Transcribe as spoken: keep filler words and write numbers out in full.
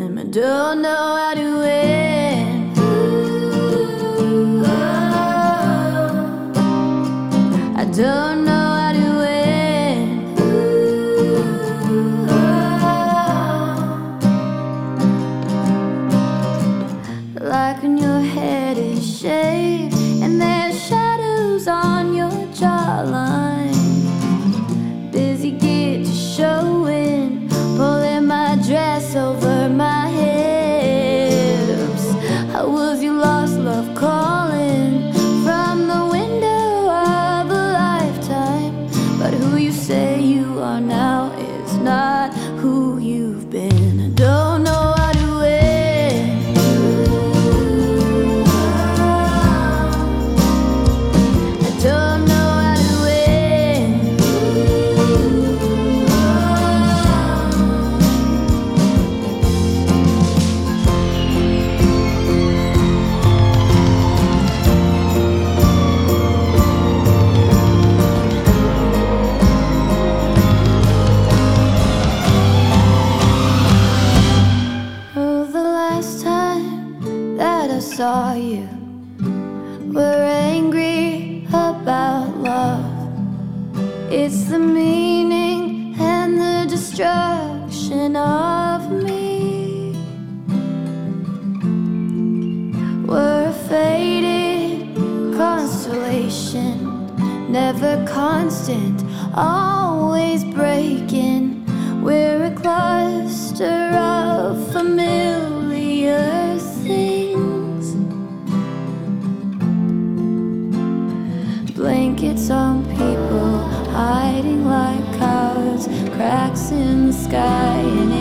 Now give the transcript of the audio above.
them. I don't know how to win. Ooh, oh. I don't know how to win. Ooh, oh. Like when your head is shaved and there's shadows on your jawline. Busy get to showing, pulling my dress over my hips. How was your lost love calling from the window of a lifetime? But who you say you are now is not who you've been. I don't know how to win. I don't know how to win. Oh, the last time that I saw you, were angry about love. It's the meaning and the destruction of me. We're a faded constellation, never constant, always breaking. We're a cluster of familiar things. Blankets on people, hiding like cowards, cracks in the sky. And